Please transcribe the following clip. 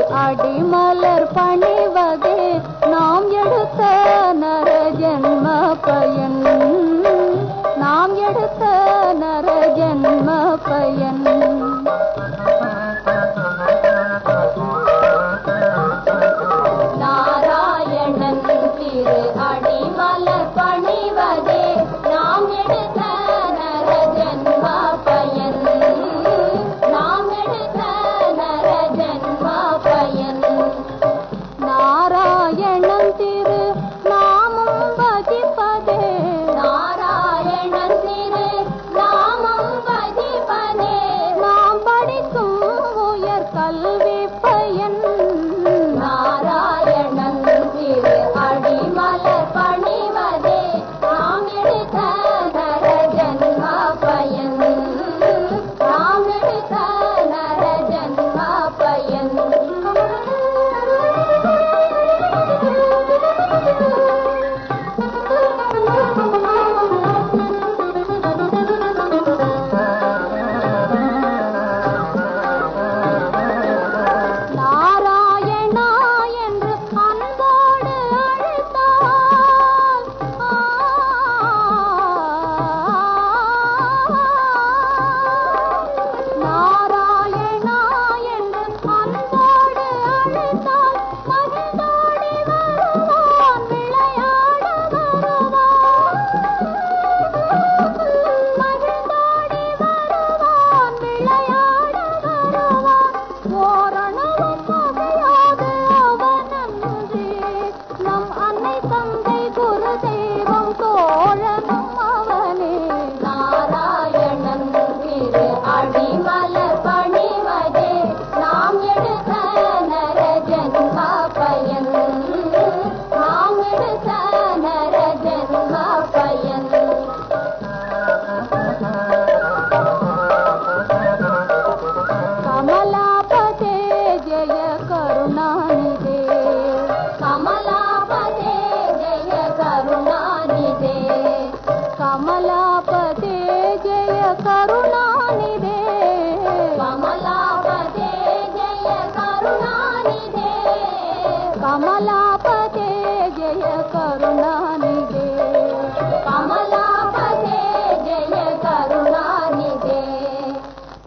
அடிமலர் பணிவதே நாம் எடுத்த நர ஜென்ம பயன், நாம் எடுத்த நர ஜென்ம பயன். நாராயணன் திரு அடிமலர் பணிவதே நாம் எடுத்த நர ஜென்ம பயன், நாம் எடுத்த நர ஜென்ம பயன். நாராயணன் திரு நாமம் பஜிப்பதே, நாராயணன் திரு நாமம் பஜிப்பதே நாம் படிக்கும் உயர் கல்வி பயன். நாராயணன் திரு அடிமலர் பணிவதே நாம் எடுத்த நர ஜென்ம பயன், நாம் எடுத்த நர ஜென்ம பயன். நாராயணா என்று அன்போடு அழைத்தால், நாராயணா என்று அன்போடு அழைத்தால் மகிழ்ந்தோடி வருவான், விளையாட வருவான், மகிழ்ந்தோடி வருவான், விளையாட வருவான். ஓரணவும் பகையாது அவனன்றி, நம் அன்னை தந்தை குரு தெய்வம் தோழனும் அவனே. நாராயணன் திரு அடிமலர் பணிவதே நாம் எடுத்த நர ஜென்ம பயன், நாம் எடுத்த நர ஜென்ம பயன். கமலாபதே ஜெய கருணாநிதே, கமலாபதே ஜெய கருணாநிதே, கமலாபதே ஜெய கருணாநிதே, கமலாபதே ஜெய கருணாநிதே, கமலா